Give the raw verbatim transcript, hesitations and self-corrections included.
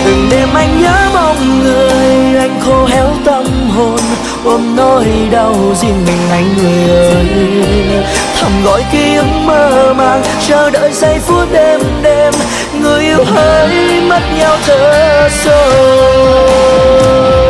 từng đêm anh nhớ mong người, anh khô héo tâm hồn, ôm nỗi đau riêng mình anh người ơi. Thầm gọi ký ức mơ màng, chờ đợi giây phút đêm đêm, người yêu hỡi mất nhau thật rồi.